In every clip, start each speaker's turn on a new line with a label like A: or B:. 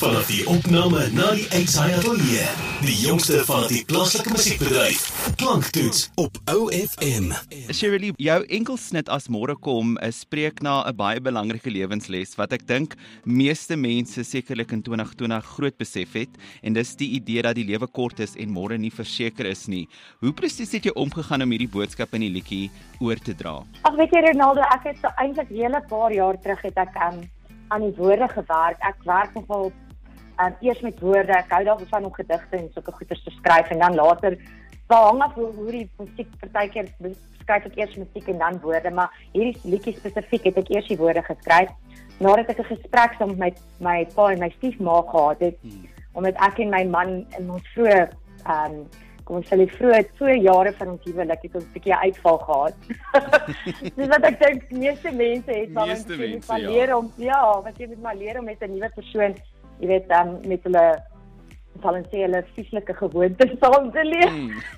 A: Vanaf die opname na die uitsaai ateljee. Die jongste van die plaaslike musiekbedryf. Klanktoets op OFM.
B: Shirley, jou enkelsnit as môre kom spreek na 'n baie belangrike lewensles wat ek dink meeste mense sekerlik in 2020 groot besef het, en dis die idee dat die lewe kort is en môre nie verseker is nie. Hoe presies het jy omgegaan om hierdie boodskap in die liedjie oor te dra?
C: Ag, weet jy Ronaldo, ek het so eintlik hele paar jaar terug het ek aan die woorde gewerk. Ek werk nogal eers met woorde. Ek hou daarvan om gedigte en sulke goeders te skryf en dan later hang af hoe die musiek partykeer skryf ek eers musiek en dan woorde, maar hierdie liedjie spesifiek het ek eers die woorde geskryf nadat ek 'n gesprek saam met my pa en my stiefma gehad het, omdat ek en my man in ons vroeë kom ons sê die vroeë jare van ons huwelik het ons 'n bietjie uitval gehad. Dis wat ek dink meeste mense het, maar wat jy moet maar leer om met 'n nuwe persoon, jy weet, met hulle sal ons sê hulle vieslike gewoontes saam te leef.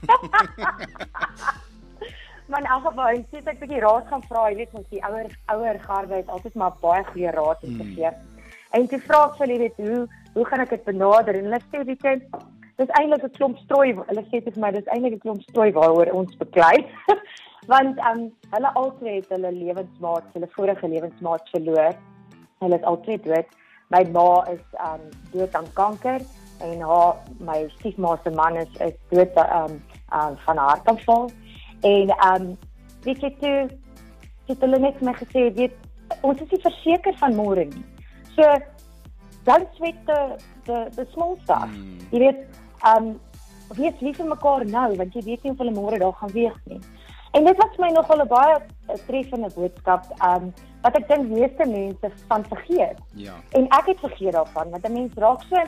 C: Maar in elk geval, ek het 'n bietjie raad gaan vra, jy weet, ons die ouer garde het altyd maar baie goeie raad gegee. En toe vra ek vir hulle, weet, hoe gaan ek dit benader? En hulle sê, weet jy, dis eintlik 'n klomp strooi. Hulle sê vir my, dis eintlik 'n klomp strooi waaroor ons beklei. Want hulle albei het hulle lewensmaat, hulle vorige lewensmaat verloor. Hulle is albei dood. My ma is dood aan kanker en my stiefma se man is dood van 'n hartaanval. En weet jy, toe het hulle net vir my gesê, weet, ons is nie verseker van môre nie. So don't sweat the small stuff. Jy weet, wees lief vir mekaar nou, want jy weet nie of hulle môre daar gaan wees nie. En dit was my nogal 'n baie treffende boodskap, wat ek dink meeste mense van vergeet.
B: Ja.
C: En ek het vergeet daarvan, want 'n mens raak so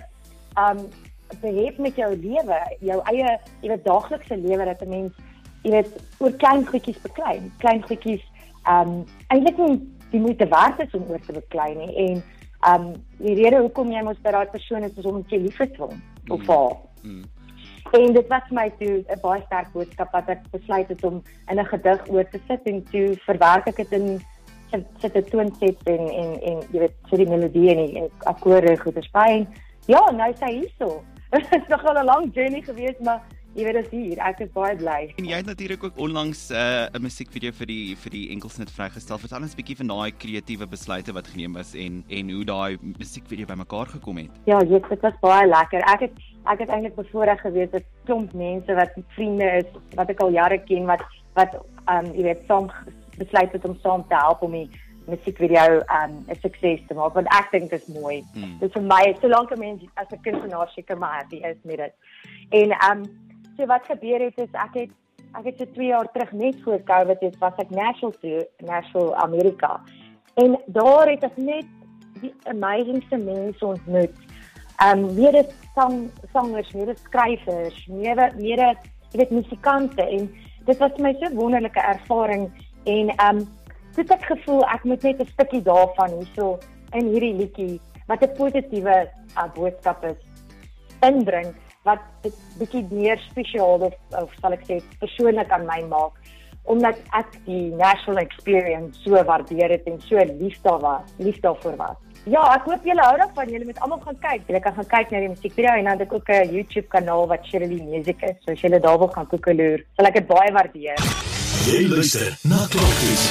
C: behept met jou lewe, jou eie, jy weet, daaglikse lewe, dat 'n mens, jy weet, oor klein goedjies beklei. Klein goedjies eintlik nie die moeite werd is om oor te beklei nie. En die rede hoekom jy mos by daai persoon is omdat jy lief is vir hom of haar. En dit was my toe 'n baie sterk boodskap wat ek besluit het om in 'n gedig oor te sit, en toe verwerk ek dit in sit 'n toonset en jy weet, sit die melodie en akkoorde goeders by. En ja, nou is hy hierso. Dit is nogal 'n lang journey geweest, maar jy weet, is hier. Ek is baie bly.
B: En jy het natuurlik ook onlangs 'n musiekvideo vir die enkelsnit vrygestel. Vertel ons 'n bietjie van daai kreatiewe besluite wat geneem is en hoe daai musiekvideo bymekaar gekom het.
C: Ja, dit was baie lekker. Ek het eintlik bevoorreg gewees dat klomp mense wat vriende is, wat ek al jare ken, wat jy weet, saam besluit het om saam te help om die musiekvideo 'n sukses te maak, want ek dink dit is mooi. Dit vir my, solank 'n mens as 'n kunstenaar seker maar happy is met dit. En so wat gebeur het is, ek het so 2 jaar terug, net voor COVID het, was ek Nashville, Amerika. En daar het ek net die amazingste mense ontmoet. Meer sangers, meer skrywers, meer jy weet, musikante, en dit was vir my so 'n wonderlike ervaring. En toe het ek gevoel ek moet net 'n stukkie daarvan hierso in hierdie liedjie wat 'n positiewe boodskap is inbring, wat dit bietjie meer spesiaal of sal ek sê persoonlik aan my maak, omdat ek die Nashville experience so waardeer het en so lief daarvoor was. Ja, ek hoop julle hou daarvan, julle moet almal gaan kyk. Julle kan gaan kyk na die musiekvideo, en dan het ek ook 'n YouTube kanaal wat Shirley Music is, so as julle daar wil gaan koekeloer, sal ek dit baie waardeer.
A: Jy luister na Klanktoets.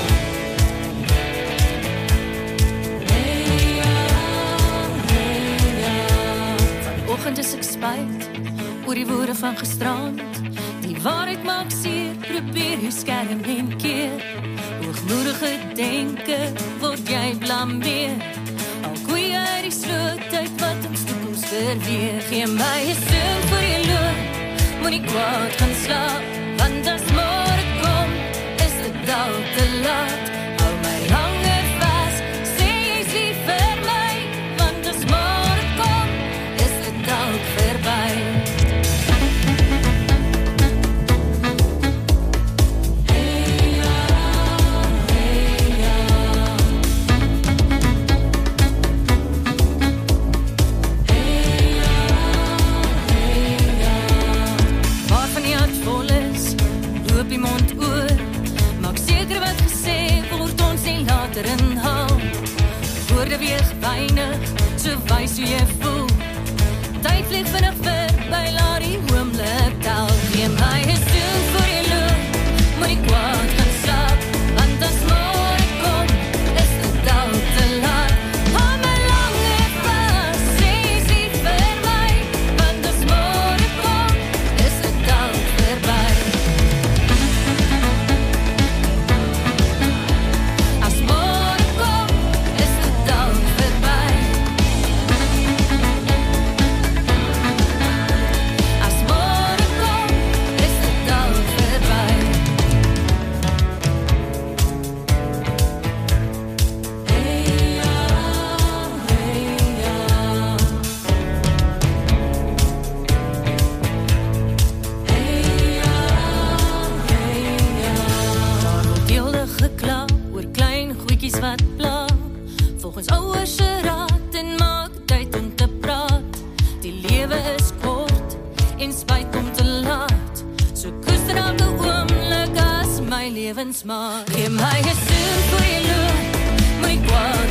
D: Vanoggend is ek spyt oor die woorde van gisterand. Die waarheid maak seer, probeer jy skerm en keer. Hoogmoedige denke word jy blameer. Al koei jy uit die slootheid wat ons toekoms verweer. Gee my 'n steun vir die loop, moenie kwaad gaan slaap, want as môre kom, is dit dalk te laat. Hou my langer vas, sê jy's lief vir my, want as môre kom, is dit dalk verby. Waarvan jy het vol is, is hoe jy voel. Tyd vlieg vinnig verby, laat die oomblik tel. Gee my 'n soen voor jy loop, moenie kwaad gaan slaap, want as môre kom, is dit al te laat. Hou my langer vas, sê jy's lief vir my, want as môre kom, is dit al verby. As môre kom, is dit al verby. As môre kom, is dit al verby. Hey ja, hey ja. Hey ja, hey ja. Daar word deelde gekla oor klein goedjies wat pla. Volgens ouers se raad en maak tyd om te praat. Die lewe is kort en spyt kom te laat. So koester elke oomblik as my lewensmaat. Gee my 'n soen voor jy loop, moenie kwaad